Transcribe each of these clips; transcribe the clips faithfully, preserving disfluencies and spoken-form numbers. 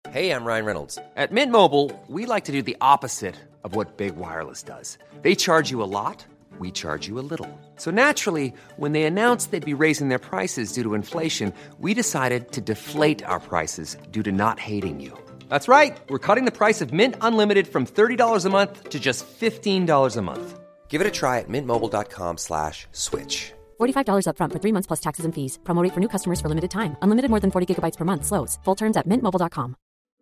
Hey, I'm Ryan Reynolds. At Mint Mobile, we like to do the opposite of what Big Wireless does. They charge you a lot, we charge you a little. So naturally, when they announced they'd be raising their prices due to inflation, we decided to deflate our prices due to not hating you. That's right. We're cutting the price of Mint Unlimited from thirty dollars a month to just fifteen dollars a month. Give it a try at mintmobile.com slash switch. forty-five dollars up front for three months plus taxes and fees. Promo rate for new customers for limited time. Unlimited more than forty gigabytes per month. Slows full terms at mint mobile dot com.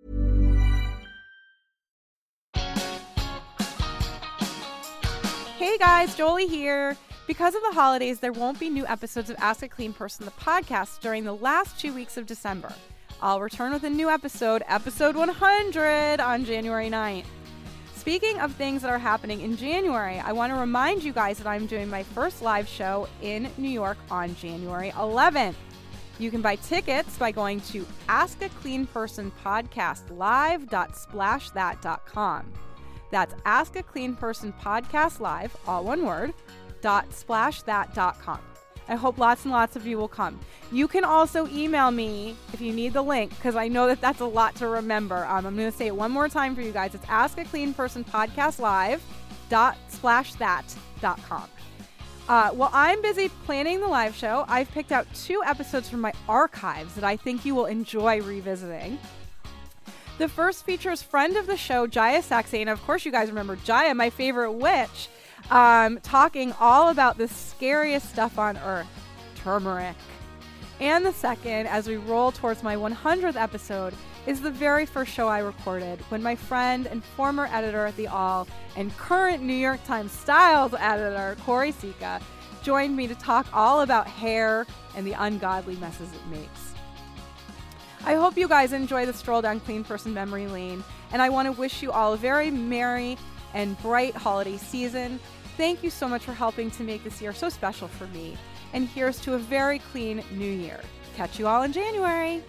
Hey guys, Jolie here. Because of the holidays, there won't be new episodes of Ask a Clean Person, the podcast, during the last two weeks of December. I'll return with a new episode, episode one hundred, on January ninth. Speaking of things that are happening in January, I want to remind you guys that I'm doing my first live show in New York on January eleventh. You can buy tickets by going to ask a clean person podcast live dot splash that dot com. That's Ask a Clean Person Podcast Live, all one word, dot splash that dot com. I hope lots and lots of you will come. You can also email me if you need the link, because I know that that's a lot to remember. Um, I'm going to say it one more time for you guys. It's Ask a Clean Person Podcast Live, dot splash that dot com. Uh, while I'm busy planning the live show, I've picked out two episodes from my archives that I think you will enjoy revisiting. The first features friend of the show, Jaya Saxena. Of course, you guys remember Jaya, my favorite witch, um, talking all about the scariest stuff on earth, turmeric. And the second, as we roll towards my one hundredth episode, is the very first show I recorded when my friend and former editor at The Awl and current New York Times Styles editor, Corey Sika, joined me to talk all about hair and the ungodly messes it makes. I hope you guys enjoy the stroll down Clean Person Memory Lane, and I want to wish you all a very merry and bright holiday season. Thank you so much for helping to make this year so special for me, and here's to a very clean new year. Catch you all in January.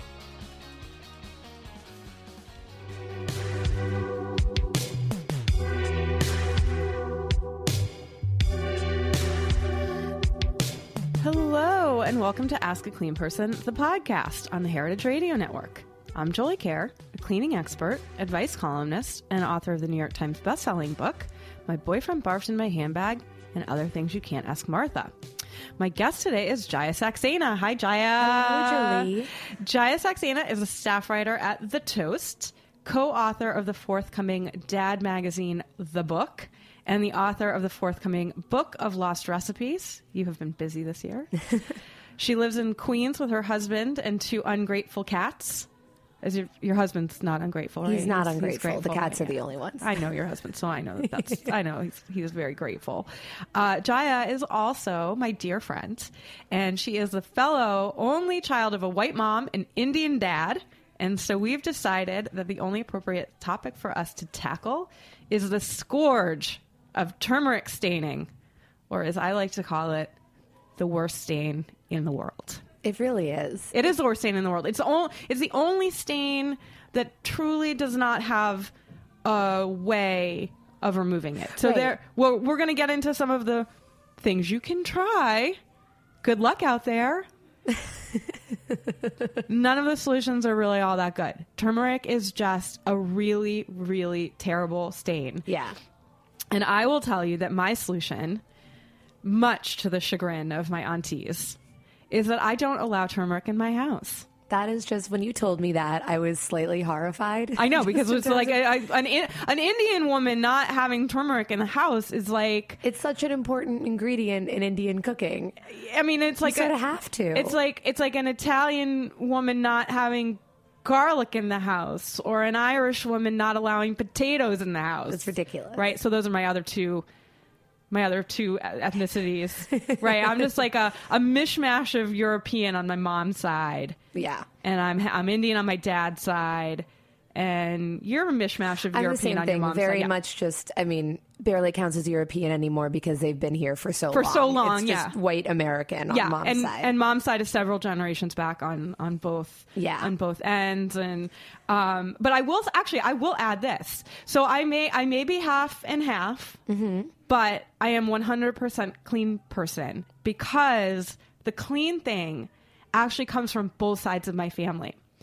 Hello, and welcome to Ask a Clean Person, the podcast on the Heritage Radio Network. I'm Jolie Kerr, a cleaning expert, advice columnist, and author of the New York Times bestselling book, My Boyfriend Barfed in My Handbag, and Other Things You Can't Ask Martha. My guest today is Jaya Saxena. Hi, Jaya. Hello, Jolie. Jaya Saxena is a staff writer at The Toast, co-author of the forthcoming Dad magazine, The Book, and the author of the forthcoming Book of Lost Recipes. You have been busy this year. She lives in Queens with her husband and two ungrateful cats. As your, your husband's not ungrateful, right? He's not he's, ungrateful. He's the cats yeah. are the only ones. I know your husband, so I know that that's. I know he's, he was very grateful. Uh, Jaya is also my dear friend, and she is the fellow only child of a white mom and Indian dad. And so we've decided that the only appropriate topic for us to tackle is the scourge of turmeric staining, or as I like to call it, the worst stain in the world. It really is. It is the worst stain in the world. It's, all, it's the only stain that truly does not have a way of removing it. So right. there, well, we're going to get into some of the things you can try. Good luck out there. None of the solutions are really all that good. Turmeric is just a really, really terrible stain. Yeah. And I will tell you that my solution, much to the chagrin of my aunties, is that I don't allow turmeric in my house. That is just, when you told me that, I was slightly horrified. I know, because it's like a, a, an an Indian woman not having turmeric in the house is like... It's such an important ingredient in Indian cooking. I mean, it's like... You sort a, of have to. It's like, it's like an Italian woman not having garlic in the house, or an Irish woman not allowing potatoes in the house. It's ridiculous. Right? So those are my other two... my other two ethnicities, right? I'm just like a, a mishmash of European on my mom's side. Yeah. And I'm I'm Indian on my dad's side. And you're a mishmash of I'm European the same on thing. your mom's Very side. Yeah. much just, I mean, barely counts as European anymore because they've been here for so For long. so long, it's yeah. just white American on yeah, mom's and, side. and mom's side is several generations back on, on both Yeah. on both ends. And um, but I will actually I will add this. So I may I may be half and half, Mm-hmm. but I am one hundred percent clean person because the clean thing actually comes from both sides of my family.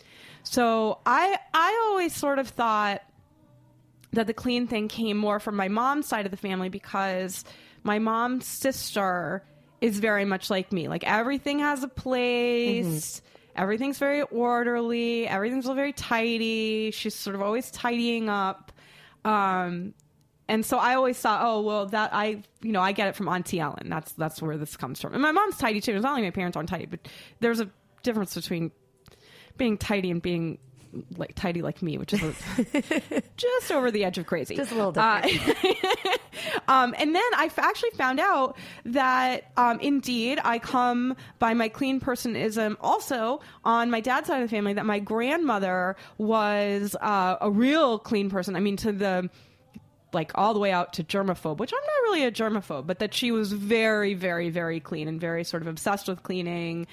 So I I always sort of thought that the clean thing came more from my mom's side of the family because my mom's sister is very much like me. Like everything has a place. Mm-hmm. Everything's very orderly. Everything's very tidy. She's sort of always tidying up. Um, and so I always thought, oh, well, that I, you know, I get it from Auntie Ellen. That's that's where this comes from. And my mom's tidy too. It's not like my parents aren't tidy, but there's a difference between being tidy and being like tidy like me, which is a, just over the edge of crazy. Just a little different. Uh, um, and then I f- actually found out that um, indeed I come by my clean personism also on my dad's side of the family, that my grandmother was uh, a real clean person. I mean, to the like all the way out to germaphobe, which I'm not really a germaphobe, but that she was very, very, very clean and very sort of obsessed with cleaning.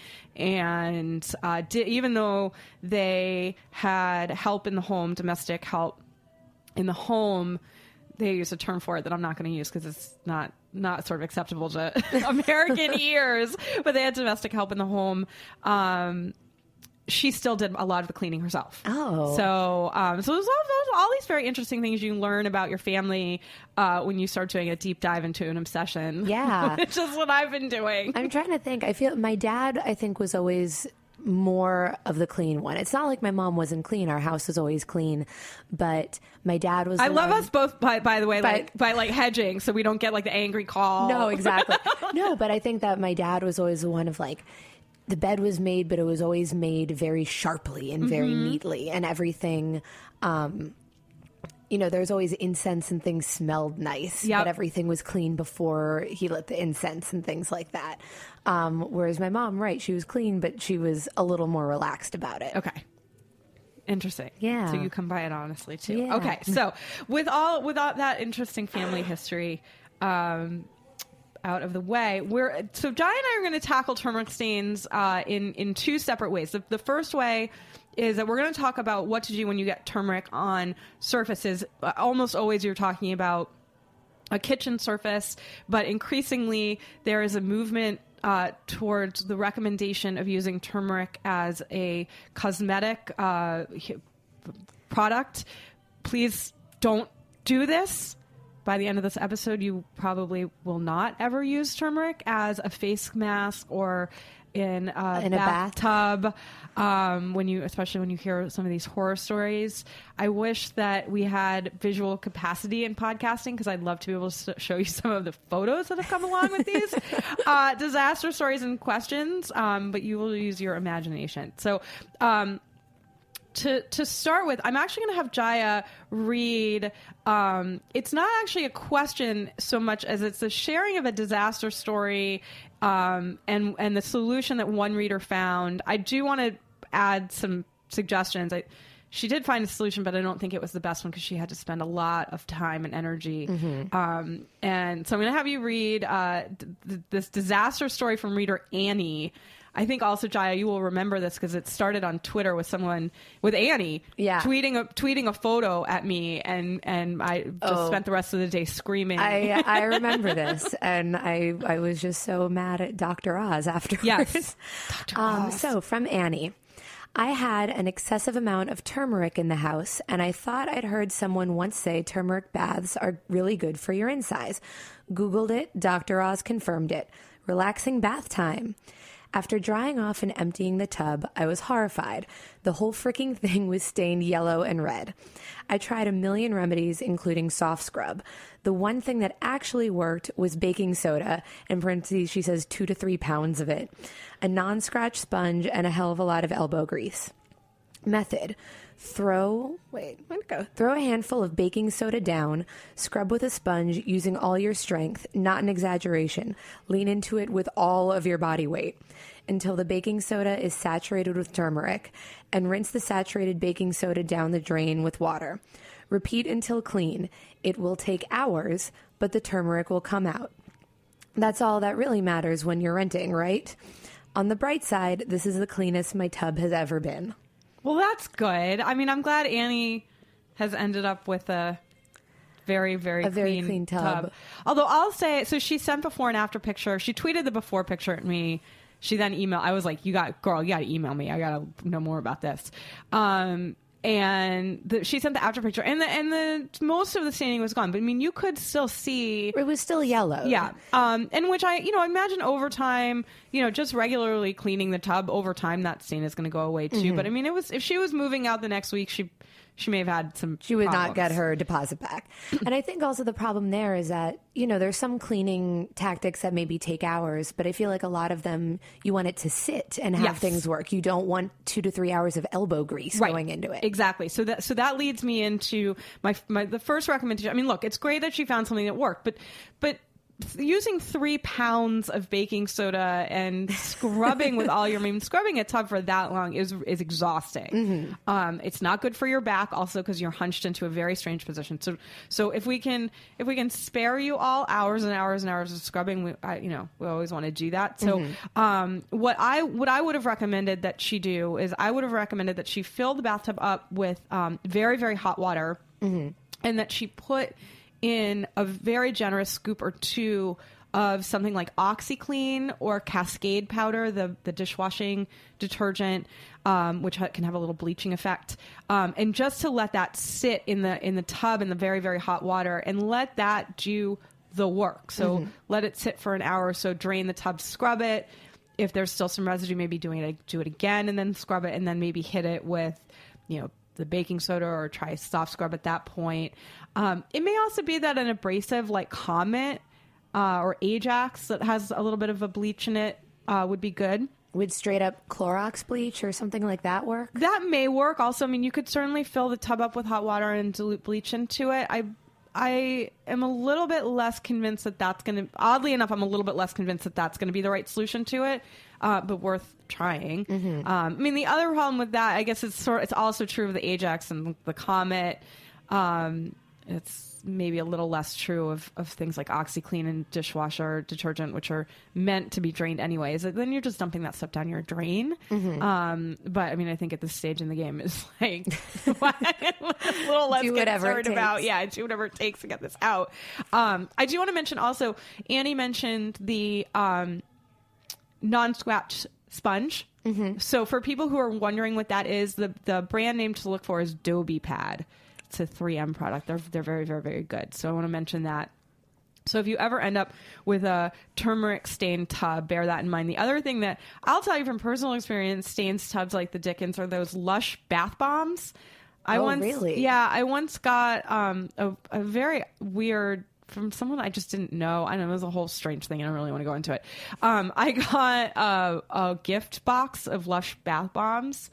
And uh, di- even though they had help in the home, domestic help in the home, they use a term for it that I'm not going to use because it's not not sort of acceptable to American ears, but they had domestic help in the home. Um, she still did a lot of the cleaning herself. Oh. So, um, so there's all, there's all these very interesting things you learn about your family uh, when you start doing a deep dive into an obsession. Yeah. Which is what I've been doing. I'm trying to think. I feel my dad, I think, was always more of the clean one. It's not like my mom wasn't clean. Our house was always clean, but my dad was. I the love one, us both, by, by the way, by, like by like hedging, so we don't get like the angry call. No, exactly. No, but I think that my dad was always the one of like, the bed was made, but it was always made very sharply and very mm-hmm. neatly, and everything. Um, you know, there's always incense and things smelled nice, yep. but everything was clean before he lit the incense and things like that. Um, whereas my mom, right, she was clean, but she was a little more relaxed about it. Okay. Interesting. Yeah. So you come by it honestly too. Yeah. Okay. So with all with all that interesting family history um, out of the way, we're so Jai and I are going to tackle turmeric stains uh, in in two separate ways. The, the first way is that we're going to talk about what to do when you get turmeric on surfaces. Almost always you're talking about a kitchen surface, but increasingly there is a movement uh, towards the recommendation of using turmeric as a cosmetic uh, product. Please don't do this. By the end of this episode, you probably will not ever use turmeric as a face mask or in a in a bathtub. Um, when you, especially when you hear some of these horror stories, I wish that we had visual capacity in podcasting because I'd love to be able to show you some of the photos that have come along with these uh, disaster stories and questions. Um, but you will use your imagination. So, um, To to start with, I'm actually going to have Jaya read. Um, it's not actually a question so much as it's a sharing of a disaster story um, and and the solution that one reader found. I do want to add some suggestions. I, she did find a solution, but I don't think it was the best one because she had to spend a lot of time and energy. Mm-hmm. Um, and so I'm going to have you read uh, th- this disaster story from reader Annie. I think also, Jaya, you will remember this because it started on Twitter with someone, with Annie, yeah. tweeting a tweeting a photo at me, and, and I just oh. spent the rest of the day screaming. I I remember this, and I I was just so mad at Doctor Oz afterwards. Yes, Doctor Um, Oz. so from Annie. I had an excessive amount of turmeric in the house, and I thought I'd heard someone once say turmeric baths are really good for your insides. Googled it. Doctor Oz confirmed it. Relaxing bath time. After drying off and emptying the tub, I was horrified. The whole freaking thing was stained yellow and red. I tried a million remedies, including soft scrub. The one thing that actually worked was baking soda. In parentheses, she says two to three pounds of it. A non-scratch sponge and a hell of a lot of elbow grease. Method. Throw, wait, where'd it go? Throw a handful of baking soda down, scrub with a sponge using all your strength, not an exaggeration. Lean into it with all of your body weight until the baking soda is saturated with turmeric, and rinse the saturated baking soda down the drain with water. Repeat until clean. It will take hours, but the turmeric will come out. That's all that really matters when you're renting, right? On the bright side, this is the cleanest my tub has ever been. Well, that's good. I mean, I'm glad Annie has ended up with a very, very, a very clean, clean tub. tub. Although I'll say, so she sent before and after picture. She tweeted the before picture at me. she then emailed, I was like, you got, girl, you got to email me. I got to know more about this. Um, and the, she sent the after picture, and the, and the, most of the staining was gone. But I mean, you could still see. It was still yellow. Yeah. Um, and which I, you know, imagine over time, you know, just regularly cleaning the tub over time, that stain is going to go away too. Mm-hmm. But I mean, it was, if she was moving out the next week, she, she may have had some She would problems. not get her deposit back. And I think also the problem there is that, you know, there's some cleaning tactics that maybe take hours, but I feel like a lot of them, you want it to sit and have Yes. things work. You don't want two to three hours of elbow grease Right. going into it. Exactly. So that so that leads me into my my the first recommendation. I mean, look, it's great that she found something that worked, but but using three pounds of baking soda and scrubbing with all your, I mean, scrubbing a tub for that long is is exhausting. Mm-hmm. Um, it's not good for your back, also because you're hunched into a very strange position. So so if we can if we can spare you all hours and hours and hours of scrubbing, we, I, you know, we always want to do that. So mm-hmm. um, what I what I would have recommended that she do is I would have recommended that she fill the bathtub up with um, very very hot water, mm-hmm. and that she put in a very generous scoop or two of something like OxiClean or Cascade powder, the, the dishwashing detergent, um, which ha- can have a little bleaching effect. Um, and just to let that sit in the in the tub in the very, very hot water and let that do the work. So mm-hmm. let it sit for an hour or so, drain the tub, scrub it. If there's still some residue, maybe doing it, do it again and then scrub it, and then maybe hit it with, you know, the baking soda or try soft scrub at that point. Um, it may also be that an abrasive like Comet uh, or Ajax that has a little bit of a bleach in it uh, would be good. Would straight up Clorox bleach or something like that work? That may work. Also, I mean, you could certainly fill the tub up with hot water and dilute bleach into it. I I am a little bit less convinced that that's going to, oddly enough, I'm a little bit less convinced that that's going to be the right solution to it, uh, but worth trying. Mm-hmm. Um, I mean, the other problem with that, I guess it's sort it's also true of the Ajax and the Comet. Um, it's maybe a little less true of, of things like OxiClean and dishwasher detergent, which are meant to be drained anyways. Then you're just dumping that stuff down your drain. Mm-hmm. Um, but I mean, I think at this stage in the game is like a little less do whatever concerned it takes. about. Yeah, do whatever it takes to get this out. Um, I do want to mention also, Annie mentioned the um, non-scratch sponge. Mm-hmm. So for people who are wondering what that is, the the brand name to look for is Dobie Pad. It's a three M product. They're they're very, very, very good. So I want to mention that. So if you ever end up with a turmeric stained tub, bear that in mind. The other thing that I'll tell you from personal experience, stains tubs like the Dickens are those Lush bath bombs. I oh, once, really? Yeah, I once got um, a, a very weird from someone I just didn't know. I don't know, it was a whole strange thing. I don't really want to go into it. Um, I got a, a gift box of Lush bath bombs,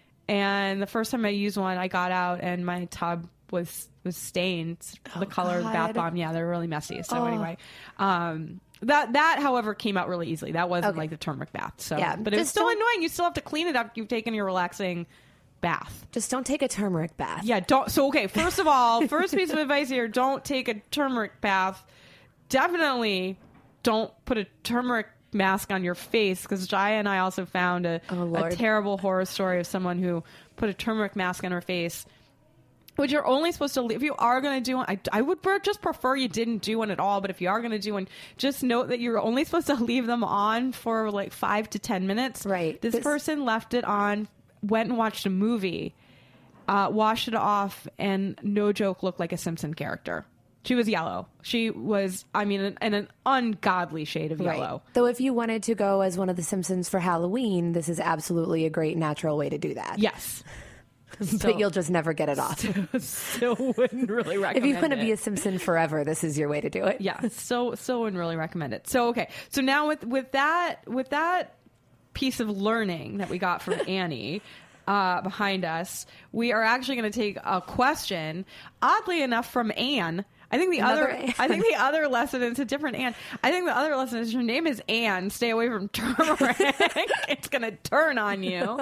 and the first time I used one, I got out and my tub was was stained oh, the color God. of the bath bomb. Yeah, they're really messy. So oh. anyway, um, that that however came out really easily. That wasn't okay. like the turmeric bath. So yeah, but it's still don't... annoying. You still have to clean it up. You've taken your relaxing bath. Just don't take a turmeric bath. Yeah, don't. So okay, first of all, first piece of advice here: don't take a turmeric bath. Definitely don't put a turmeric mask on your face, because Jaya and I also found a, oh, a terrible horror story of someone who put a turmeric mask on her face, which you're only supposed to leave. If you are going to do one, I, I would just prefer you didn't do one at all. But if you are going to do one, just note that you're only supposed to leave them on for like five to ten minutes. Right. This, this... person left it on, went and watched a movie, uh, washed it off, and no joke, looked like a Simpson character. She was yellow. She was, I mean, in, in an ungodly shade of right. yellow. Though if you wanted to go as one of the Simpsons for Halloween, this is absolutely a great natural way to do that. Yes. but so, you'll just never get it off. Still, still wouldn't really recommend it. If you want to be a Simpson forever, this is your way to do it. Yeah, so so wouldn't really recommend it. So okay, so now with with that with that piece of learning that we got from Annie uh, behind us, we are actually going to take a question, oddly enough, from Anne. I think the Another other, Anne. I think the other lesson, it's a different Anne. I think the other lesson is your name is Anne. Stay away from turmeric. It's going to turn on you.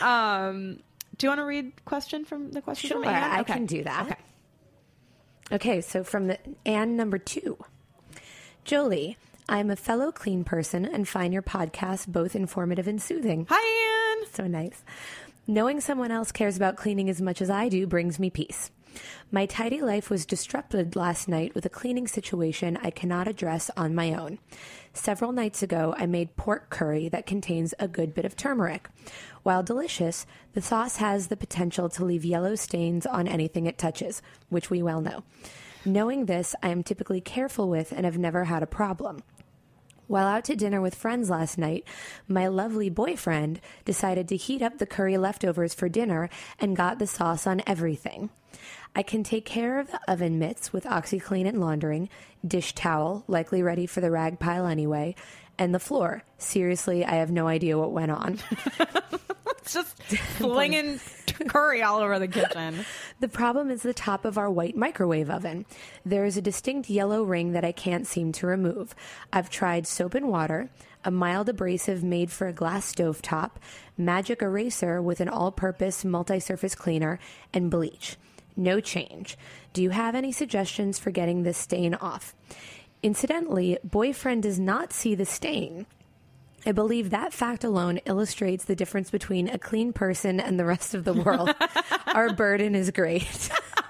Um, do you want to read question from the question Sure, from Anne? I Okay. can do that. Okay. Okay, so from the Anne number two. Jolie, I'm a fellow clean person and find your podcast both informative and soothing. Hi, Anne. So nice. Knowing someone else cares about cleaning as much as I do brings me peace. My tidy life was disrupted last night with a cleaning situation I cannot address on my own. Several nights ago, I made pork curry that contains a good bit of turmeric. While delicious, the sauce has the potential to leave yellow stains on anything it touches, which we well know. Knowing this, I am typically careful with and have never had a problem. While out to dinner with friends last night, my lovely boyfriend decided to heat up the curry leftovers for dinner and got the sauce on everything. I can take care of the oven mitts with OxyClean and laundering, dish towel, likely ready for the rag pile anyway, and the floor. Seriously, I have no idea what went on. It's just flinging curry all over the kitchen. The problem is the top of our white microwave oven. There is a distinct yellow ring that I can't seem to remove. I've tried soap and water, a mild abrasive made for a glass stovetop, magic eraser with an all-purpose multi-surface cleaner, and bleach. No change. Do you have any suggestions for getting this stain off? Incidentally, boyfriend does not see the stain. I believe that fact alone illustrates the difference between a clean person and the rest of the world. Our burden is great.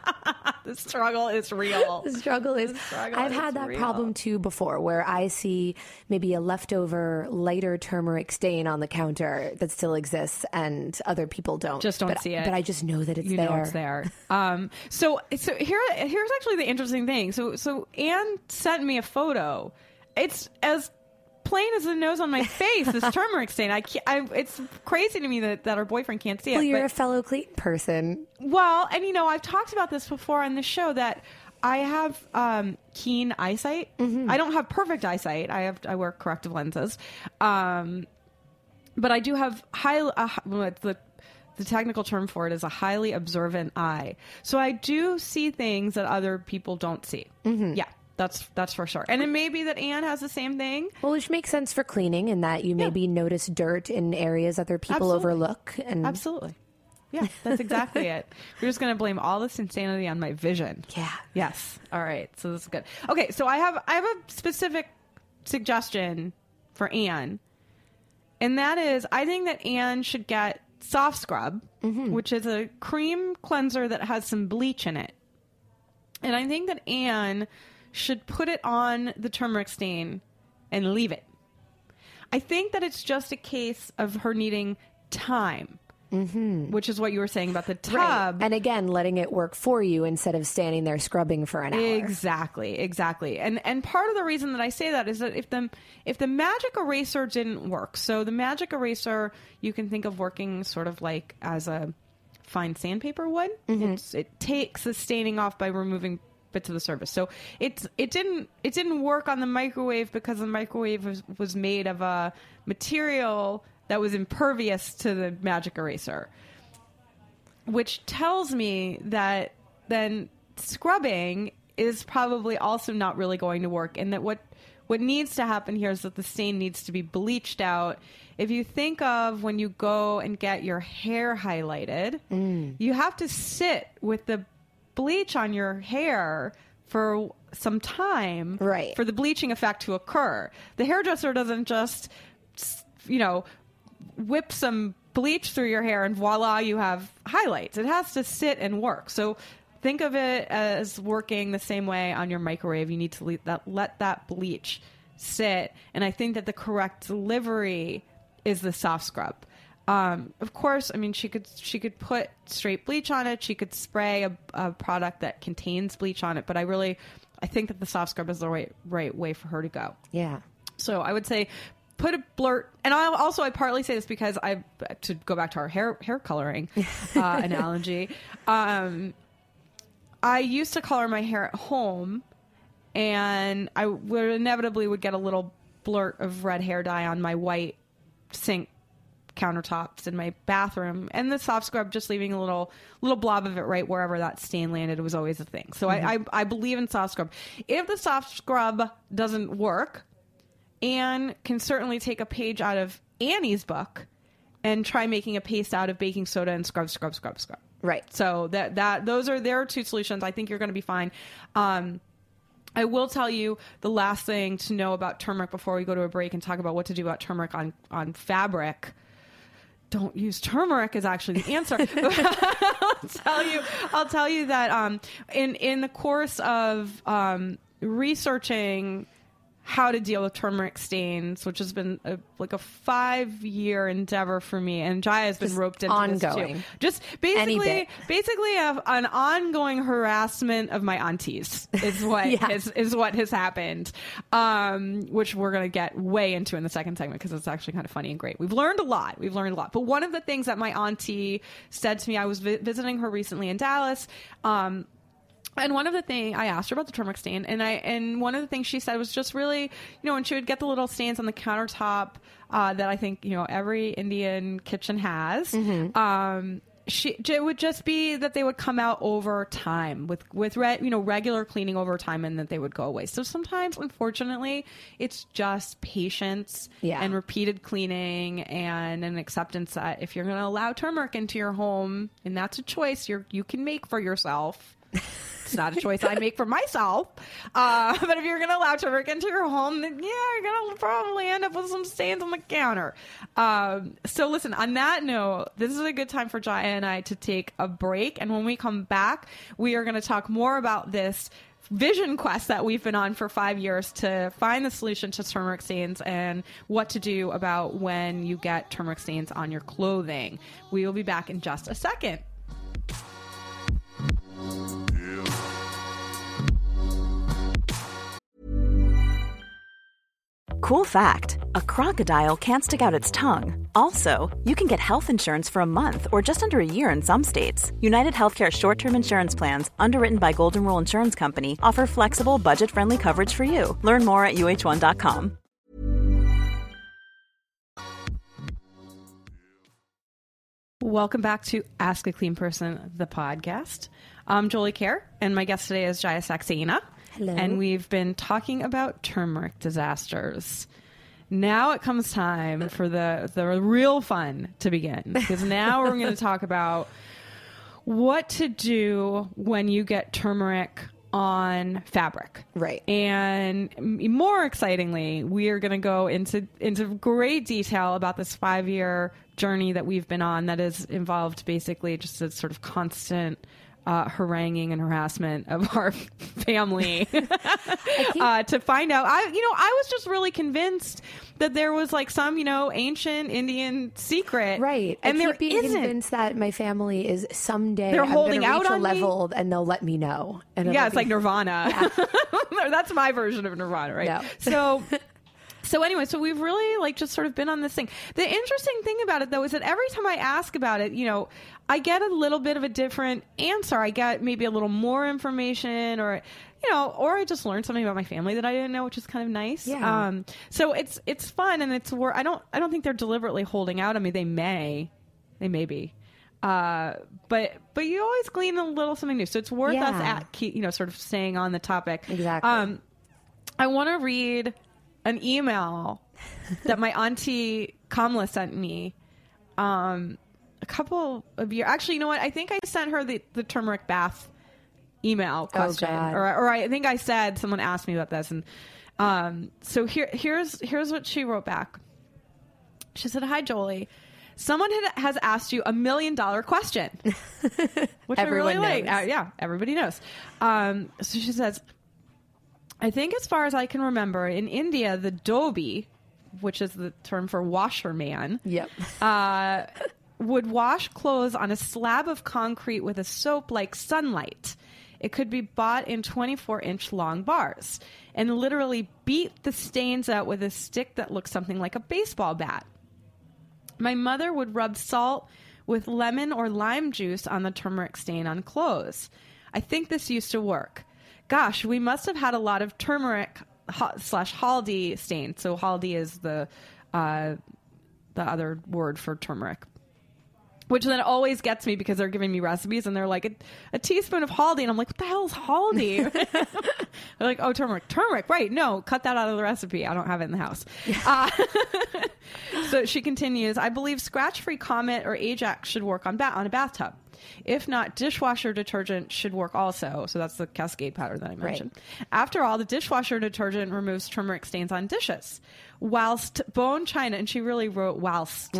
The struggle is real. The struggle is. The struggle I've is had that real. problem too before, where I see maybe a leftover lighter turmeric stain on the counter that still exists, and other people don't. Just don't but, see it. But I just know that it's you there. know it's there. Um, so so here here's actually the interesting thing. So so Anne sent me a photo. It's as plain as the nose on my face. This turmeric stain. I, can't, I it's crazy to me that, that her boyfriend can't see it. Well, you're but, a fellow clean person. Well, and you know, I've talked about this before on the show that I have um, keen eyesight. Mm-hmm. I don't have perfect eyesight. I have I wear corrective lenses, um, but I do have high. Uh, the the technical term for it is a highly observant eye. So I do see things that other people don't see. Mm-hmm. Yeah. That's that's for sure. And it may be that Anne has the same thing. Well, which makes sense for cleaning in that you maybe Yeah. notice dirt in areas other people Absolutely. overlook. And Absolutely. Yeah, that's exactly it. We're just going to blame all this insanity on my vision. Yeah. Yes. All right. So this is good. Okay. So I have I have a specific suggestion for Anne, and that is I think that Anne should get Soft Scrub, mm-hmm. which is a cream cleanser that has some bleach in it, and I think that Anne should put it on the turmeric stain and leave it. I think that it's just a case of her needing time, mm-hmm. which is what you were saying about the tub. Right. And again, letting it work for you instead of standing there scrubbing for an hour. Exactly, exactly. And and part of the reason that I say that is that if the if the magic eraser didn't work, so the magic eraser you can think of working sort of like as a fine sandpaper would. Mm-hmm. It's, it takes the staining off by removing bits of the surface. So it's it didn't it didn't work on the microwave because the microwave was, was made of a material that was impervious to the magic eraser, which tells me that then scrubbing is probably also not really going to work, and that what what needs to happen here is that the stain needs to be bleached out. If you think of when you go and get your hair highlighted, mm. you have to sit with the bleach on your hair for some time, right, for the bleaching effect to occur. The hairdresser doesn't just, you know, whip some bleach through your hair and voila, you have highlights. It has to sit and work. So think of it as working the same way on your microwave. You need to let that, let that bleach sit. And I think that the correct delivery is the soft scrub. Um, of course, I mean, she could she could put straight bleach on it. She could spray a, a product that contains bleach on it. But I really, I think that the soft scrub is the right right way for her to go. Yeah. So I would say put a blurt. And I also, I partly say this because I, to go back to our hair hair coloring uh, analogy, um, I used to color my hair at home, and I would inevitably would get a little blurt of red hair dye on my white sink countertops in my bathroom, and the soft scrub just leaving a little little blob of it right wherever that stain landed was always a thing. So mm-hmm. I, I I believe in soft scrub. If the soft scrub doesn't work, Anne can certainly take a page out of Annie's book and try making a paste out of baking soda and scrub, scrub, scrub, scrub. Right. So that that those are their two solutions. I think you're going to be fine. Um, I will tell you the last thing to know about turmeric before we go to a break and talk about what to do about turmeric on on fabric. don't use turmeric is actually the answer. I'll tell you, I'll tell you that um, in in the course of um, researching how to deal with turmeric stains, which has been a, like a five-year endeavor for me, and Jaya has been Just roped into ongoing. this too. Just basically, basically a, an ongoing harassment of my aunties is what Yeah. is, is what has happened, um, which we're going to get way into in the second segment because it's actually kind of funny and great. We've learned a lot. We've learned a lot. But one of the things that my auntie said to me, I was vi- visiting her recently in Dallas, um, and one of the things I asked her about the turmeric stain, and I and one of the things she said was just really, you know, when she would get the little stains on the countertop uh, that I think, you know, every Indian kitchen has, Mm-hmm. um, she it would just be that they would come out over time with with re, you know regular cleaning over time, and that they would go away. So sometimes, unfortunately, it's just patience Yeah. and repeated cleaning and an acceptance that if you're going to allow turmeric into your home, and that's a choice you you can make for yourself. It's not a choice I make for myself. Uh, but if you're going to allow turmeric into your home, then yeah, you're going to probably end up with some stains on the counter. Um, so listen, on that note, this is a good time for Jaya and I to take a break. And when we come back, we are going to talk more about this vision quest that we've been on for five years to find the solution to turmeric stains and what to do about when you get turmeric stains on your clothing. We will be back in just a second. Cool fact, a crocodile can't stick out its tongue. Also, you can get health insurance for a month or just under a year in some states. United Healthcare short-term insurance plans, underwritten by Golden Rule Insurance Company, offer flexible, budget-friendly coverage for you. Learn more at U H one dot com. Welcome back to Ask a Clean Person, the podcast. I'm Jolie Kerr, and my guest today is Jaya Saxena. Hello. And we've been talking about turmeric disasters. Now it comes time for the, the real fun to begin, because now we're going to talk about what to do when you get turmeric on fabric. Right. And more excitingly, we are going to go into into great detail about this five-year journey that we've been on that has involved basically just a sort of constant uh, haranguing and harassment of our family uh, to find out. I, you know, I was just really convinced that there was like some, you know, ancient Indian secret. Right. And I there keep being isn't. convinced that my family is someday They're I'm holding gonna out reach a on me? level and they'll let me know. And it'll Yeah, it's be- like Nirvana. That's my version of Nirvana, right? No. So, so anyway, so we've really like just sort of been on this thing. The interesting thing about it, though, is that every time I ask about it, you know, I get a little bit of a different answer. I get maybe a little more information, or you know, or I just learned something about my family that I didn't know, which is kind of nice. Yeah. Um, so it's it's fun, and it's where I don't I don't think they're deliberately holding out on me. They may, they may be. Uh, but but you always glean a little something new, so it's worth Yeah. us at keep, you know sort of staying on the topic. Exactly. Um, I want to read an email that my auntie Kamala sent me. Um, a couple of years, actually, you know what? I think I sent her the, the turmeric bath email question, God. or or I think I said someone asked me about this, and um, so here here's here's what she wrote back. She said, "Hi, Jolie. Someone had, has asked you a million dollar question," which Everyone I really like. knows. Uh, yeah, everybody knows. Um, so she says, "I think as far as I can remember, in India, the dhobi, which is the term for washerman, Yep. uh, would wash clothes on a slab of concrete with a soap like Sunlight. It could be bought in twenty-four inch long bars and literally beat the stains out with a stick that looks something like a baseball bat. My mother would rub salt with lemon or lime juice on the turmeric stain on clothes. I think this used to work. Gosh, we must have had a lot of turmeric ha- slash haldi stain. So haldi is the uh, the other word for turmeric, which then always gets me because they're giving me recipes and they're like a, a teaspoon of haldi, and I'm like, what the hell is haldi? They're like, oh, turmeric, turmeric, right? No, cut that out of the recipe. I don't have it in the house. Uh, so she continues. I believe Scratch Free Comet or Ajax should work on ba- on a bathtub. If not, dishwasher detergent should work also. So that's the Cascade powder that I mentioned. Right. After all, the dishwasher detergent removes turmeric stains on dishes. Whilst bone china, and she really wrote whilst.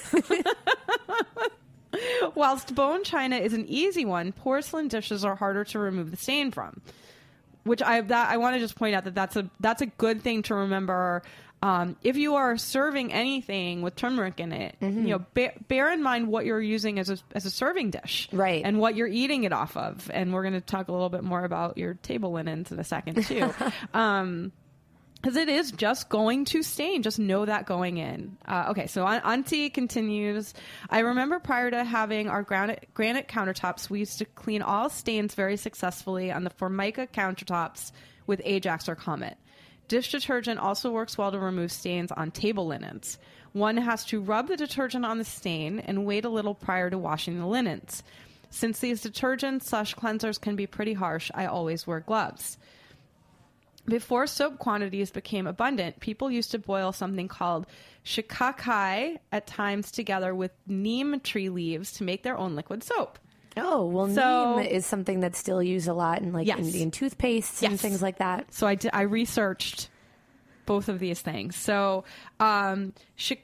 Whilst bone china is an easy one, porcelain dishes are harder to remove the stain from. Which I that I want to just point out that that's a that's a good thing to remember. Um, if you are serving anything with turmeric in it, mm-hmm. you know, bear, bear in mind what you're using as a as a serving dish, right? And what you're eating it off of. And we're going to talk a little bit more about your table linens in a second too. um, Because it is just going to stain. Just know that going in. Uh, okay, so Auntie continues. I remember prior to having our granite, granite countertops, we used to clean all stains very successfully on the Formica countertops with Ajax or Comet. Dish detergent also works well to remove stains on table linens. One has to rub the detergent on the stain and wait a little prior to washing the linens. Since these detergents slash cleansers can be pretty harsh, I always wear gloves. Before soap quantities became abundant, people used to boil something called shikakai at times together with neem tree leaves to make their own liquid soap. Oh, well, so, neem is something that's still used a lot in like yes. Indian toothpastes yes. and things like that. So I, did, I researched both of these things. So um, shik-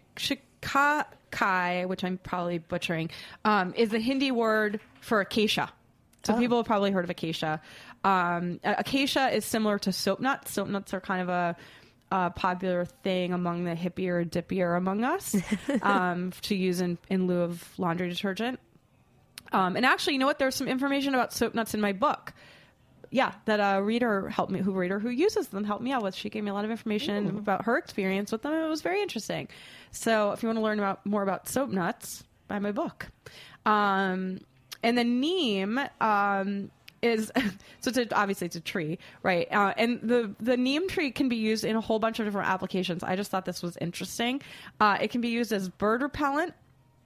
shikakai, which I'm probably butchering, um, is the Hindi word for acacia. So oh. people have probably heard of acacia. Um, acacia is similar to soap nuts. Soap nuts are kind of a, a popular thing among the hippier dippier among us um, to use in, in lieu of laundry detergent. Um, and actually, you know what? There's some information about soap nuts in my book. Yeah, that a reader helped me, who reader who uses them helped me out with. She gave me a lot of information Ooh. about her experience with them. It was very interesting. So if you want to learn about more about soap nuts, buy my book. Um, and the neem um, is so it's a, obviously it's a tree, right? Uh, and the the neem tree can be used in a whole bunch of different applications. I just thought this was interesting. Uh, it can be used as bird repellent,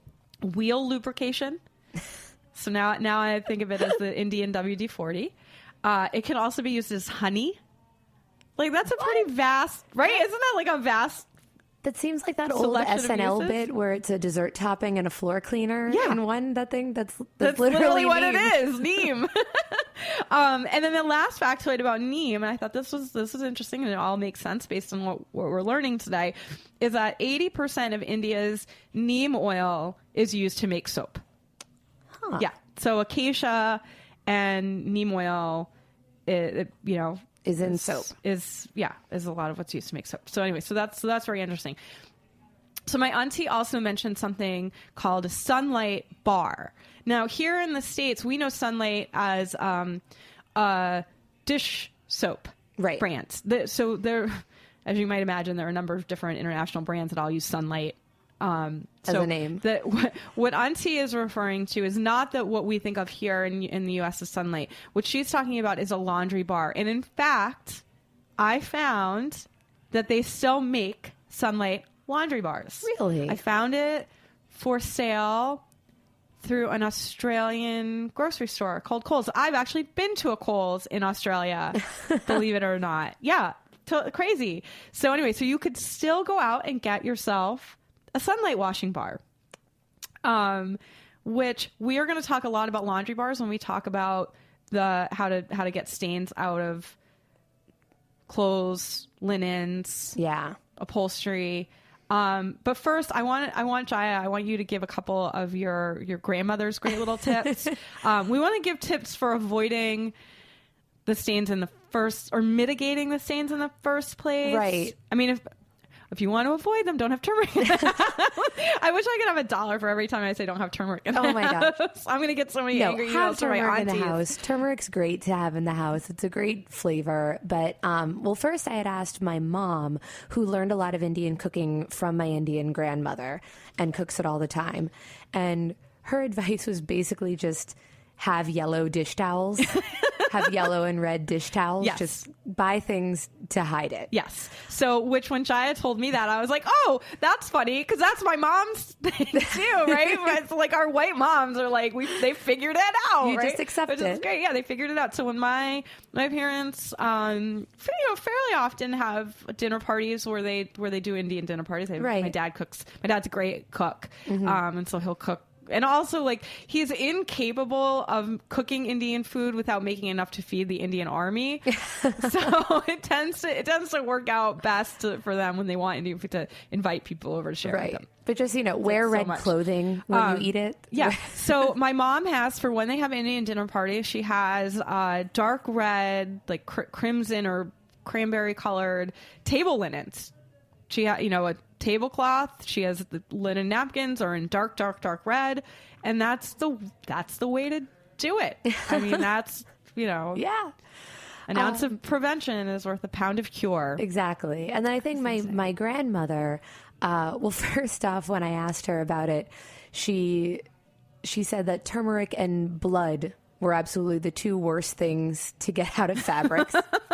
wheel lubrication. So now, now I think of it as the Indian W D forty. Uh, it can also be used as honey. Like, that's a pretty what? vast, right? Isn't that like a vast That seems like that old S N L bit where it's a dessert topping and a floor cleaner yeah. in one. That thing, that's, that's, that's literally, literally what neem. it is, neem. um, and then the last factoid about neem, and I thought this was this is interesting, and it all makes sense based on what, what we're learning today, is that eighty percent of India's neem oil is used to make soap. Huh. Yeah. So acacia and neem oil, it, it, you know, is in soap. Is yeah, is a lot of what's used to make soap. So anyway, so that's so that's very interesting. So my auntie also mentioned something called a Sunlight bar. Now here in the States, we know Sunlight as um, a dish soap right. brand. The, so there, as you might imagine, there are a number of different international brands that all use Sunlight. Um, As so a name. The, what, what Auntie is referring to is not that what we think of here in, in the U S as Sunlight. What she's talking about is a laundry bar. And in fact, I found that they still make Sunlight laundry bars. Really? I found it for sale through an Australian grocery store called Coles. I've actually been to a Coles in Australia, believe it or not. Yeah, to, crazy. So anyway, so you could still go out and get yourself a Sunlight washing bar, um, which we are going to talk a lot about laundry bars when we talk about the how to how to get stains out of clothes, linens, yeah, upholstery. Um, but first, I want I want Jaya, I want you to give a couple of your your grandmother's great little tips. um, we want to give tips for avoiding the stains in the first, or mitigating the stains in the first place. Right. I mean, if If you want to avoid them, don't have turmeric in the house. I wish I could have a dollar for every time I say don't have turmeric in the oh my house. gosh. I'm going to get so many no, angry have emails from my turmeric aunties. in the house. Turmeric's great to have in the house. It's a great flavor. But, um, well, first I had asked my mom, who learned a lot of Indian cooking from my Indian grandmother and cooks it all the time. And her advice was basically just have yellow dish towels. Have yellow and red dish towels. Yes. Just buy things to hide it. Yes. So, which when Jaya told me that, I was like, oh, that's funny, because that's my mom's thing too, right? It's like our white moms are like, we they figured it out. You right? just accept Which it. is great. Yeah, they figured it out. So when my my parents, um, you know, fairly often have dinner parties where they where they do Indian dinner parties. They, right. My dad cooks. My dad's a great cook, mm-hmm. um, and so he'll cook and also like he's incapable of cooking Indian food without making enough to feed the Indian army. So it tends to it tends to work out best to, for them when they want Indian food to invite people over to share right. with them. But just, you know, It's wear like so red much. clothing when Um, you eat it. Yeah. So my mom has, for when they have Indian dinner parties, she has uh, dark red, like cr- crimson or cranberry colored table linens. She ha- you know, a tablecloth. She has the linen napkins are in dark, dark, dark red. And that's the, that's the way to do it. I mean, that's, you know, Yeah. an ounce of prevention is worth a pound of cure. Exactly. And then I think my, my grandmother, uh, well, first off, when I asked her about it, she she said that turmeric and blood were absolutely the two worst things to get out of fabrics.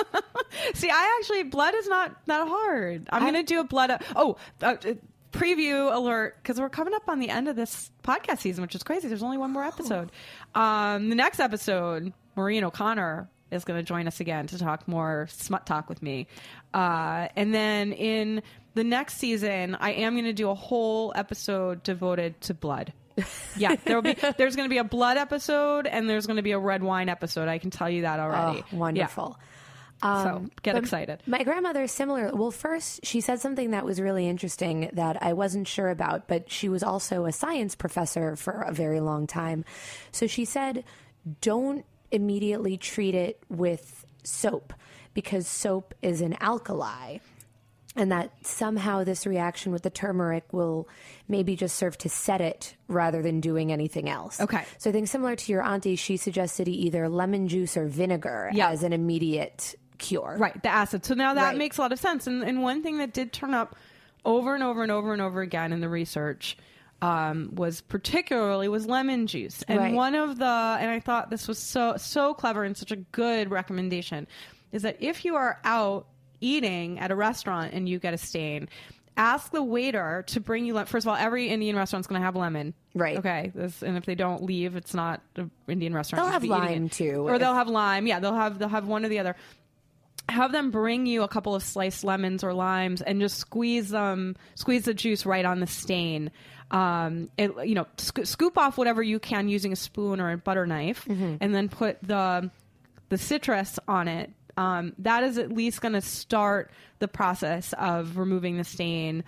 See, I actually, blood is not that hard. I'm I- going to do a blood. Uh, oh, uh, uh, preview alert, because we're coming up on the end of this podcast season, which is crazy. There's only one more episode. Um, the next episode, Maureen O'Connor is going to join us again to talk more smut talk with me. Uh, and then in the next season, I am going to do a whole episode devoted to blood. Yeah, there will be. There's going to be a blood episode, and there's going to be a red wine episode. I can tell you that already. Oh, wonderful. Yeah. So Um, get but excited. My grandmother is similar. Well, first, she said something that was really interesting that I wasn't sure about, but she was also a science professor for a very long time. So she said, don't immediately treat it with soap because soap is an alkali. And that somehow this reaction with the turmeric will maybe just serve to set it rather than doing anything else. Okay. So I think similar to your auntie, she suggested either lemon juice or vinegar Yeah. as an immediate cure. Right, the acid. So now that Right. makes a lot of sense. And, and one thing that did turn up over and over and over and over again in the research um, was particularly was lemon juice. And Right. one of the, and I thought this was so so clever and such a good recommendation, is that if you are out eating at a restaurant and you get a stain, ask the waiter to bring you. Le- First of all, every Indian restaurant's going to have lemon, Right. Okay, this, and if they don't leave, it's not an Indian restaurant. They'll You should have be eating lime, it. too, or if- they'll have lime. Yeah, they'll have they'll have one or the other. Have them bring you a couple of sliced lemons or limes and just squeeze them, squeeze the juice right on the stain. Um, it, you know, sc- scoop off whatever you can using a spoon or a butter knife, Mm-hmm. and then put the the citrus on it. Um, that is at least going to start the process of removing the stain.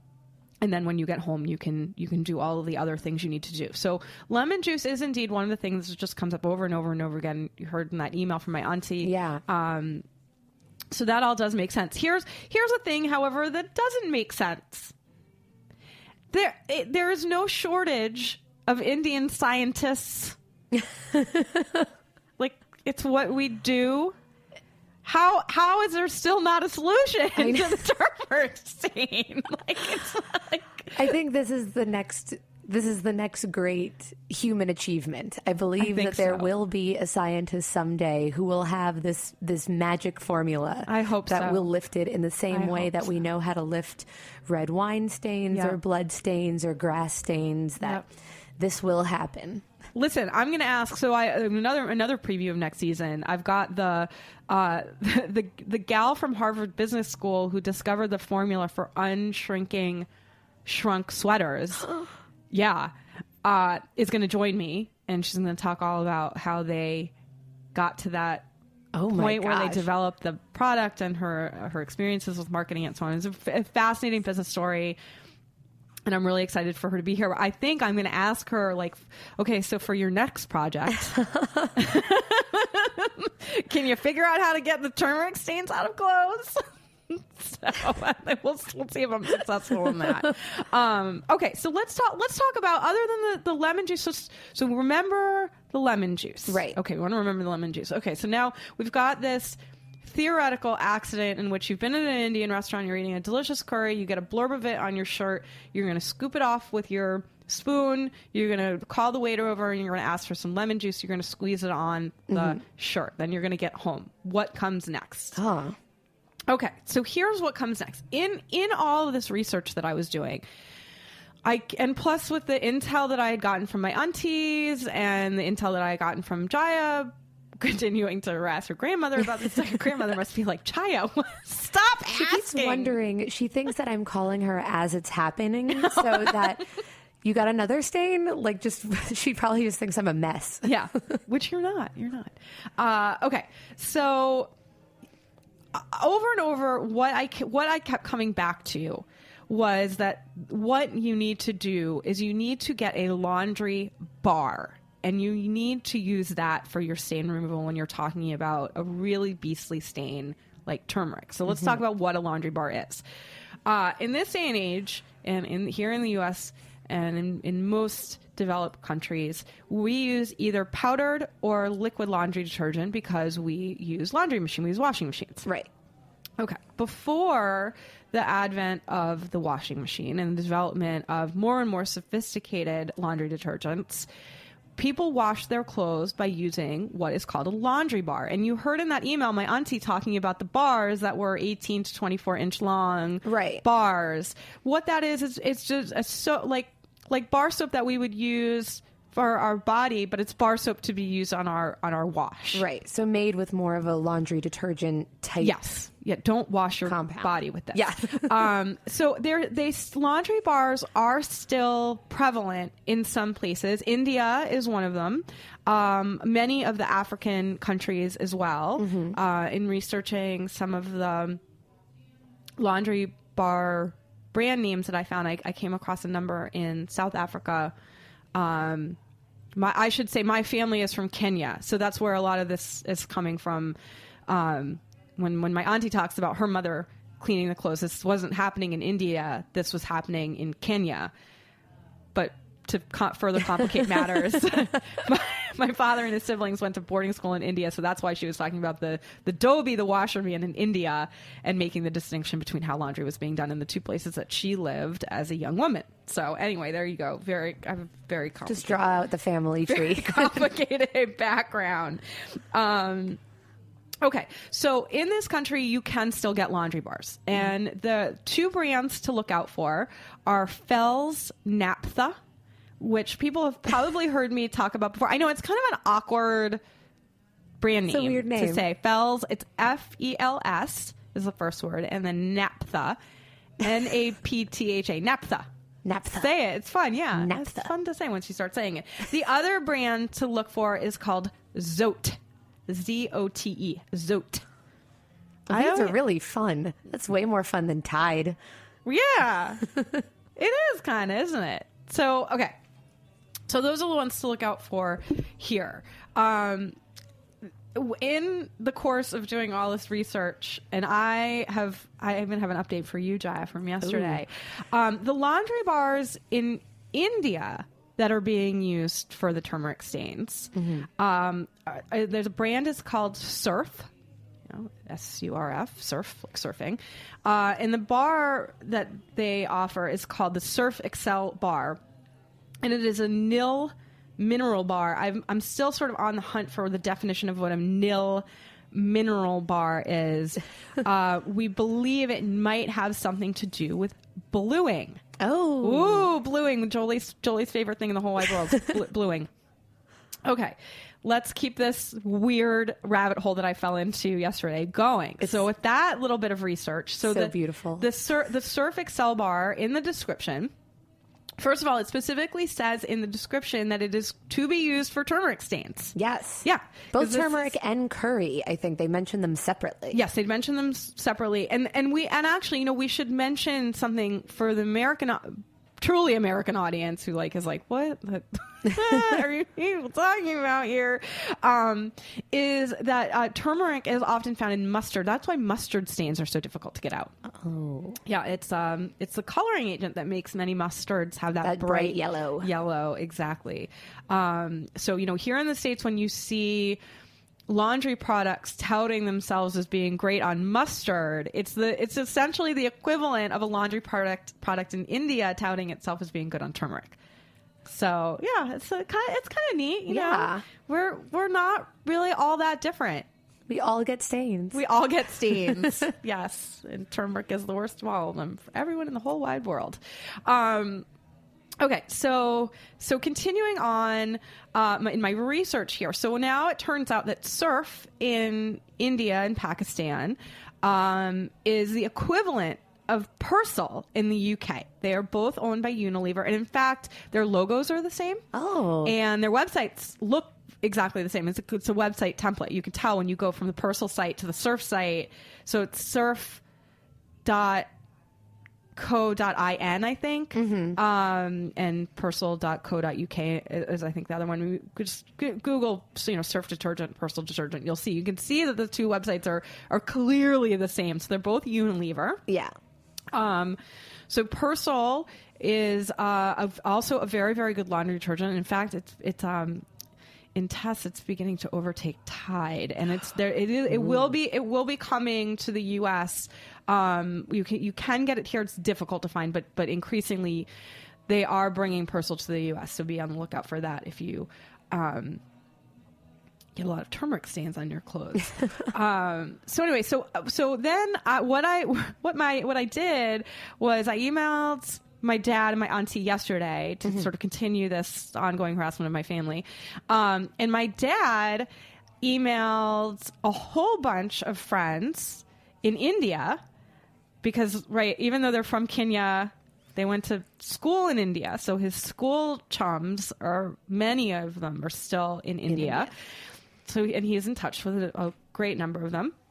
And then when you get home, you can you can do all of the other things you need to do. So lemon juice is indeed one of the things that just comes up over and over and over again. You heard in that email from my auntie. Yeah. Um, so that all does make sense. Here's here's a thing, however, that doesn't make sense. There it, there is no shortage of Indian scientists. Like, it's what we do. How how is there still not a solution to the turmeric stain? Like, it's like, I think this is the next this is the next great human achievement. I believe think that there so. will be a scientist someday who will have this this magic formula. I hope that so. will lift it in the same I way hope that we know how to lift red wine stains Yeah. or blood stains or grass stains. That Yep. this will happen. listen, I'm going to ask. So I another another preview of next season. I've got the uh, the the gal from Harvard Business School who discovered the formula for unshrinking shrunk sweaters. Yeah, uh, is going to join me, and she's going to talk all about how they got to that Oh my point where they gosh. developed the product and her her experiences with marketing and so on. It's a, f- a fascinating business story. And I'm really excited for her to be here. I think I'm going to ask her, like, okay, so for your next project, can you figure out how to get the turmeric stains out of clothes? So we'll, we'll see if I'm successful in that. Um, okay, so let's talk. Let's talk about other than the, the lemon juice. So, so remember the lemon juice, Right. Okay, we want to remember the lemon juice. Okay, so now we've got this theoretical accident in which you've been in an Indian restaurant, you're eating a delicious curry, you get a blurb of it on your shirt, you're going to scoop it off with your spoon, you're going to call the waiter over and you're going to ask for some lemon juice, you're going to squeeze it on the Mm-hmm. shirt, then you're going to get home. What comes next? Oh. Okay, so here's what comes next. In in all of this research that I was doing, I and plus with the intel that I had gotten from my aunties and the intel that I had gotten from Jaya, continuing to harass her grandmother about this. Her grandmother must be like, Jaya, stop She asking. keeps wondering. She thinks that I'm calling her as it's happening, so that You got another stain? Like, just, she probably just thinks I'm a mess. Yeah, which you're not. You're not. Uh, okay, so uh, over and over, what I ke- what I kept coming back to was that what you need to do is you need to get a laundry bar, and you need to use that for your stain removal when you're talking about a really beastly stain like turmeric. So let's mm-hmm. talk about what a laundry bar is. Uh, in this day and age, and in here in the U S and in, in most developed countries, we use either powdered or liquid laundry detergent because we use laundry machine, we use washing machines. Right. Okay. Before the advent of the washing machine and the development of more and more sophisticated laundry detergents, people wash their clothes by using what is called a laundry bar. And you heard in that email my auntie talking about the bars that were eighteen to twenty-four inch long right. bars. What that is, is it's just a so like like bar soap that we would use for our body, but it's bar soap to be used on our on our wash. Right. So made with more of a laundry detergent type. Yes. Yeah. Don't wash your compound. body with this. Yeah. um. So there, they laundry bars are still prevalent in some places. India is one of them. Um. Many of the African countries as well. Mm-hmm. Uh. In researching some of the laundry bar brand names that I found, I, I came across a number in South Africa. Um, my, I should say my family is from Kenya, so that's where a lot of this is coming from. Um, when, when my auntie talks about her mother cleaning the clothes, this wasn't happening in India. This was happening in Kenya. But to co- further complicate matters, my, my father and his siblings went to boarding school in India, so that's why she was talking about the, the Dhobi, the washerman in India, and making the distinction between how laundry was being done in the two places that she lived as a young woman. So anyway, there you go. Very, I have a very complicated, just draw out the family tree. complicated background. Um, okay, so in this country, you can still get laundry bars, and mm-hmm. the two brands to look out for are Fels Naphtha, which people have probably heard me talk about before. I know it's kind of an awkward brand name, it's a weird name to say. Fels, it's F E L S is the first word, and then Naphtha, N A P T H A, Naphtha. Naphtha. Say it. It's fun, yeah. Naphtha. It's fun to say once you start saying it. The other brand to look for is called Zote, Z O T E, Zote. Well, these are really fun. That's way more fun than Tide. Yeah. It is kind of, isn't it? So, okay. So those are the ones to look out for here. Um, in the course of doing all this research, and I have, I even have an update for you, Jaya, from yesterday. Um, the laundry bars in India that are being used for the turmeric stains, mm-hmm. um, uh, there's a brand is called Surf. You know, S U R F, surf, like surfing. Uh, and the bar that they offer is called the Surf Excel Bar. And it is a nil mineral bar. I'm, I'm still sort of on the hunt for the definition of what a nil mineral bar is. Uh, we believe it might have something to do with bluing. Oh. Ooh, bluing. Jolie's, Jolie's favorite thing in the whole wide world, bl- bluing. Okay. Let's keep this weird rabbit hole that I fell into yesterday going. It's so with that little bit of research. So, so the, beautiful. The, sur- the Surf Excel bar in the description, first of all, it specifically says in the description that it is to be used for turmeric stains. Yes. Yeah. Both turmeric is, and curry, I think they mentioned them separately. Yes, they mentioned them separately. And and we and actually, you know, we should mention something for the American, truly American audience who like is like, what are you people talking about here? Um, is that uh, turmeric is often found in mustard. That's why mustard stains are so difficult to get out. Oh, yeah, it's um, it's the coloring agent that makes many mustards have that, that bright, bright yellow. Yellow, exactly. Um, so you know, here in the States, when you see laundry products touting themselves as being great on mustard, it's the it's essentially the equivalent of a laundry product product in India touting itself as being good on turmeric. So yeah, it's a kind of, it's kind of neat. You yeah, know? we're we're not really all that different. We all get stains. We all get stains. Yes, and turmeric is the worst of all of them for everyone in the whole wide world. Um, Okay, so so continuing on uh, my, in my research here. So now it turns out that surf in India and Pakistan um, is the equivalent of Persil in the U K. They are both owned by Unilever. And in fact, their logos are the same. Oh. And their websites look exactly the same. It's a, it's a website template. You can tell when you go from the Persil site to the Surf site. So it's surf dot co dot in, I think. Mm-hmm. Um, and persil dot co dot uk is, I think, the other one. We could just Google, you know, surf detergent, Persil detergent. You'll see. You can see that the two websites are, are clearly the same. So they're both Unilever. Yeah. Um, so Persil is uh, a, also a very, very good laundry detergent. In fact, it's it's um, in tests, it's beginning to overtake Tide, and it's there. It is. It will be. It will be coming to the U S. Um, you can you can get it here. It's difficult to find, but but increasingly, they are bringing Persil to the U S. So be on the lookout for that if you. Um, get a lot of turmeric stains on your clothes. um, so anyway, so so then uh, what I what my what I did was I emailed my dad and my auntie yesterday to mm-hmm. sort of continue this ongoing harassment of my family, um, and my dad emailed a whole bunch of friends in India because right, even though they're from Kenya, they went to school in India, so his school chums, or many of them, are still in, in India. India. So, and he is in touch with a, a great number of them.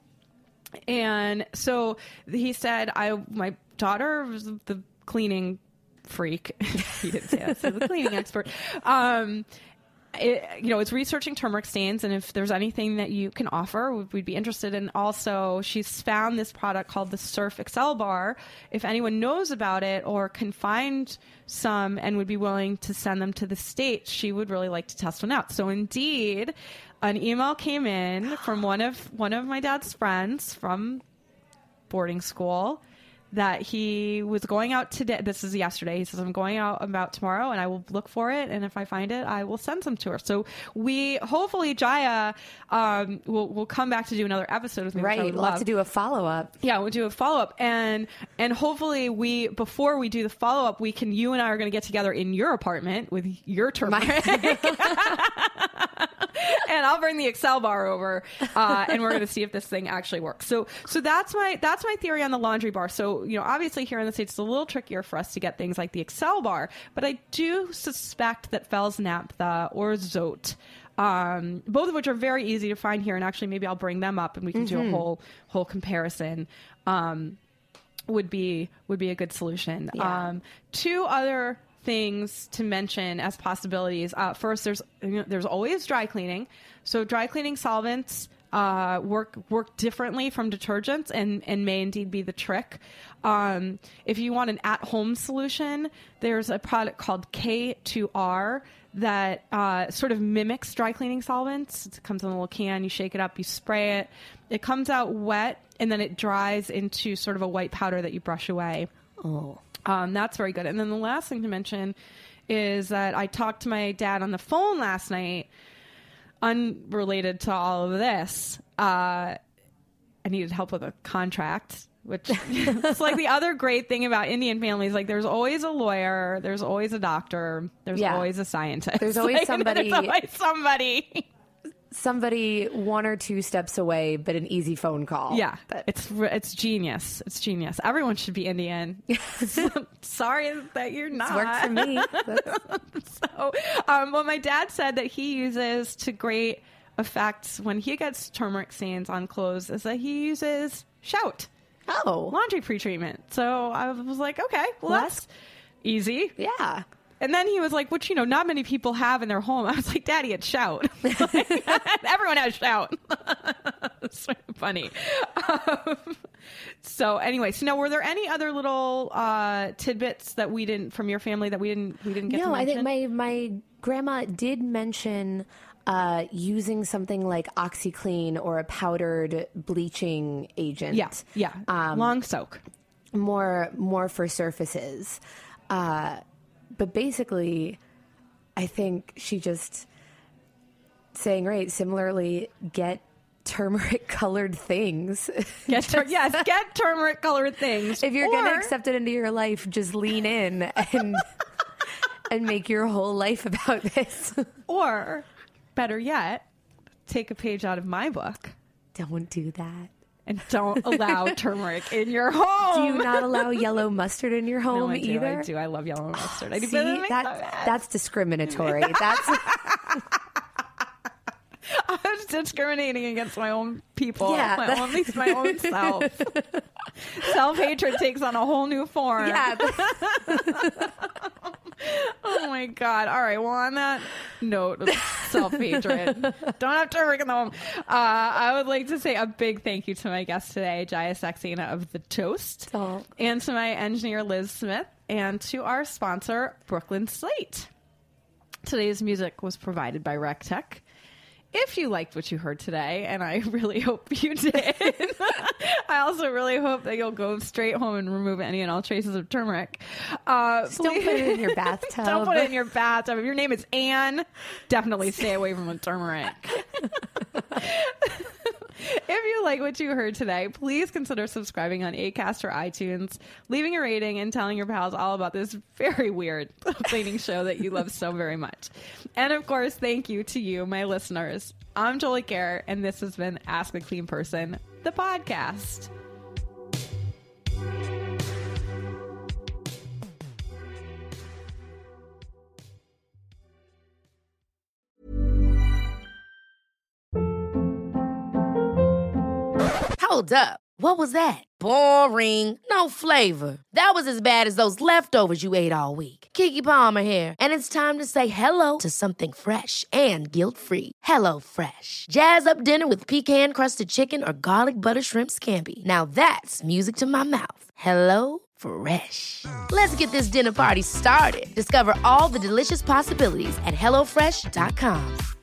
And so he said, I, my daughter was the cleaning freak. He didn't say that. So the cleaning expert. Um, it, you know, it's researching turmeric stains, and if there's anything that you can offer, we'd be interested in. Also, she's found this product called the Surf Excel Bar. If anyone knows about it or can find some and would be willing to send them to the States, she would really like to test one out. So indeed, an email came in from one of one of my dad's friends from boarding school that he was going out today. This is yesterday. He says, I'm going out about tomorrow and I will look for it. And if I find it, I will send some to her. So we, hopefully Jaya, um, will, will come back to do another episode with me. Right. We'll love. have to do a follow-up. Yeah, we'll do a follow-up. And, and hopefully we, before we do the follow-up, we can, you and I are going to get together in your apartment with your turmeric. And I'll bring the Excel bar over, uh, and we're going to see if this thing actually works. So, so that's my that's my theory on the laundry bar. So, you know, obviously here in the States, it's a little trickier for us to get things like the Excel bar, but I do suspect that Fels Naphtha or Zote, um, both of which are very easy to find here, and actually maybe I'll bring them up and we can mm-hmm. do a whole whole comparison. Um, would be would be a good solution. Yeah. Um, two other things to mention as possibilities. Uh, first, there's you know, there's always dry cleaning. So dry cleaning solvents uh, work work differently from detergents, and, and may indeed be the trick. Um, if you want an at-home solution, there's a product called K two R that uh, sort of mimics dry cleaning solvents. It comes in a little can. You shake it up, you spray it. It comes out wet, and then it dries into sort of a white powder that you brush away. Oh. Um, that's very good. And then the last thing to mention is that I talked to my dad on the phone last night, unrelated to all of this. Uh, I needed help with a contract, which is like the other great thing about Indian families. Like, there's always a lawyer, there's always a doctor, there's yeah. always a scientist. There's always like, somebody. There's always somebody. Somebody one or two steps away, but an easy phone call. Yeah, but it's it's genius. It's genius. Everyone should be Indian. Sorry that you're not. It's worked for me. So, um, well, my dad said that he uses to great effect when he gets turmeric stains on clothes is that he uses Shout. Oh, laundry pre-treatment. So I was like, okay, well, well that's easy. Yeah. And then he was like, which, you know, not many people have in their home. I was like, Daddy, it's Shout. Like, everyone has Shout. It's funny. Um, so anyway, so now, were there any other little uh, tidbits that we didn't, from your family, that we didn't, we didn't get no, to mention? I think my, my grandma did mention uh, using something like OxyClean or a powdered bleaching agent. Yeah, yeah. Um, Long soak. More, more for surfaces. Uh But basically, I think she just saying, right, similarly, get turmeric-colored things. Get tur- yes, get turmeric-colored things. If you're or... going to accept it into your life, just lean in and and make your whole life about this. Or, better yet, take a page out of my book. Don't do that. and don't allow turmeric in your home. Do you not allow yellow mustard in your home no, I do, either? I do. I love yellow mustard. I do. See, that, that's discriminatory. That's I was discriminating against my own people. Yeah, my that- own, at least my own self. Self-hatred takes on a whole new form. yeah. Oh my God. All right. Well, on that note of self-hatred, don't have turmeric in the home. Uh, I would like to say a big thank you to my guest today, Jaya Saxena of The Toast, Oh. and to my engineer, Liz Smith, and to our sponsor, Brooklyn Slate. Today's music was provided by RecTech. If you liked what you heard today, and I really hope you did, I also really hope that you'll go straight home and remove any and all traces of turmeric. Uh, Just don't put it in your bathtub. Don't put it in your bathtub. If your name is Anne, definitely stay away from the turmeric. If you like what you heard today, please consider subscribing on Acast or iTunes, leaving a rating, and telling your pals all about this very weird cleaning show that you love so very much. And of course, thank you to you, my listeners. I'm Jolie Kerr, and this has been Ask a Clean Person, the podcast. Hold up. What was that? Boring. No flavor. That was as bad as those leftovers you ate all week. Keke Palmer here, and it's time to say hello to something fresh and guilt-free. Hello Fresh. Jazz up dinner with pecan-crusted chicken or garlic butter shrimp scampi. Now that's music to my mouth. Hello Fresh. Let's get this dinner party started. Discover all the delicious possibilities at hello fresh dot com.